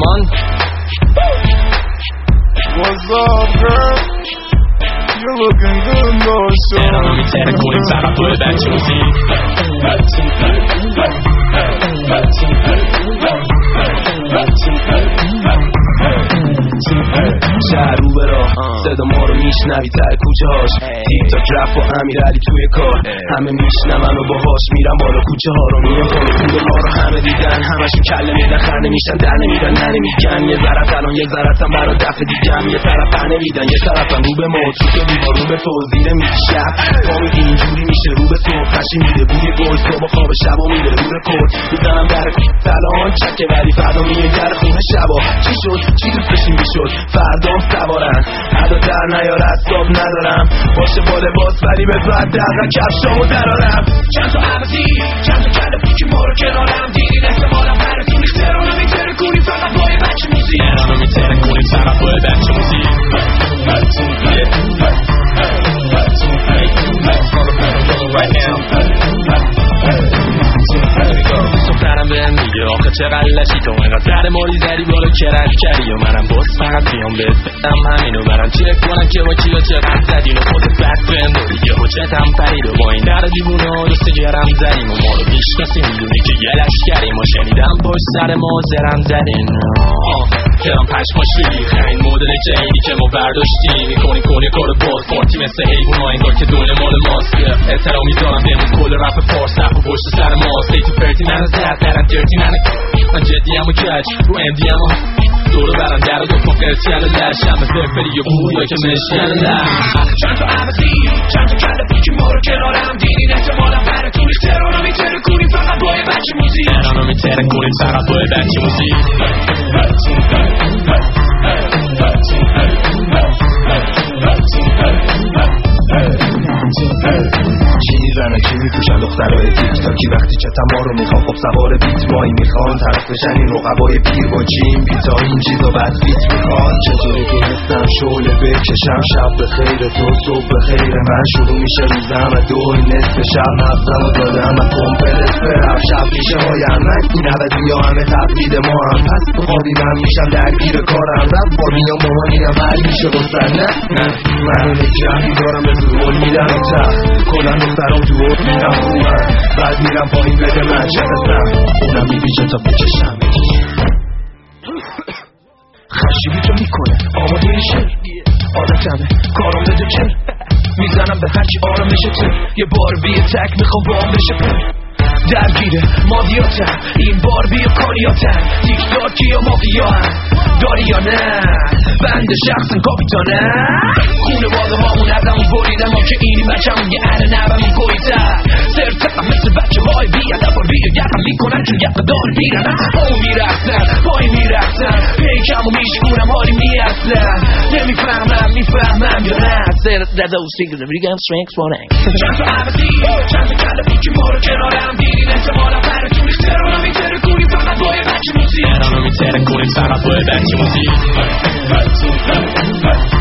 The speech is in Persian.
on. What's up, girl? You're looking good, no show. And I'm telling you, it's not good that you see. شهر رو به راه صدا ما رو میشنوی ته کوچه هاش تیک تاک رپ و امیرعلی توی کار همه میشنون و باهاش میرن بالا کوچه ها رو میان پایین خوب ما رو همه دیدن همشون کله میدن خر نمیشن در نمیدن نمیگن یه ذرت الان یه ذرتم برا دفع دیگم یه طرف پر نمیدن یه طرفم رو به موت رو که دیوار رو به توزیره میگی شب با میگی اینجوری میشه رو به صبح خشی میده بوی گل صبح خواب شب و میده رو رکورد میزنم در سلام چکه ولی فردا میگه در خونه شبا چی شد چی دوست داشتیم بیشد فردام سوارن عدا در نیار اصاب ندارم باشه با لباس ولی به تو حداقل کفشامو درارم چند تا عوضی چند تا کله پوکی ما رو کنارم دیدین احتمالم براتون اخترانو میتره کنی فقط با یه بچه موزی احترانو میتره کنی فقط با یه بچه موزی سفرم بهم میگه آخه چقدر لشی تو اینقدر در ماری زدی بالا کرد کردی و منم باز فقط بیام بهت بدم همینو برم چک کنم که با کیا چقدر زدین و خودت بد بنداری یه حجتم پرید و با این در دیوونه ها دست گرم زدیم و ما رو بیشناسی میدونی که یه لشکریم و شنیدم پشت سر ما زرم زدین کرام پشما شیخ این مدل جدیدی که ما برداشتیم میکنی کنی کار باز پارتی مثل حیوان ها انگار که دونه مال ماست احترام میذارم بهمون کل رپ فارس رپ و پشت سر ماست ایتو فرتی ننه زد درن درتی ننه من جدی هم و کج رو امدی هم دورو برم در و دفعه قرتی هم لرشم به فرفری و بویا که مشکن لر چند تا عوضی چند تا کله پوکی ما رو کنارم دیدین احتمالم براتون اخترانو میتره کنیم فقط با یه بچه موزی احترانو میتره کنیم فقط با یه بچه موزی چی میزنه چی میپوشن دخترهای تیک تاکی وقتی چتم ما رو میخوام خب سوار بیت مایی میخوان طرف بشن این رقبای پیر با چین بیتا این چیزا بد بیت میخوان چطوری تونستم شعله بکشم شب بخیر تو صبح بخیر من شروع میشه روزم و دو نصف شب مغزم و دادم و کمپلت برم شب میشه هایم من این عوضی ها همه تقلید ما هم پس بخوابی من میشم درگیر کارم رب با میام با من میرم حل میشه بستن نه منو نگرمی دارم به زرول میدم کلن دخترام تو بود میرم خوبم بعد میرم پایین بده من چرسم اونم میبیشه تا بکشم خشیبی تو میکنه آماده میشه عادتمه کارم بده چر میزنم به هرچی آرامشه تو یه بار بیه تک میخوام با هم بشه درگیره مادیاتم این بار بیا کاریاتم تیک تاکی یا مافیا هم داری یا نه بند شخصن کاپیتانه خونه باده هامون ازمون بریدم ما که اینی بچه همون یه اره نبمون گویتر سرتقم مثل بچه های بیادم بار بیا یقم میکنن چون یقه دار بیرن اون میرختن پای میرختن پیکم و میشکونم حالی میرسن نمیفهمم میفهمم یا نه سرت داده و سیگل ریگم سرنکس وانک چند تا عوضی چند تا کله پیکی ما رو کنارم دیدین احتمالا براتون اخترانو میتره کنی فقط با یه بچه موزی احترانو میتره کنی فقط با یه بچه موزی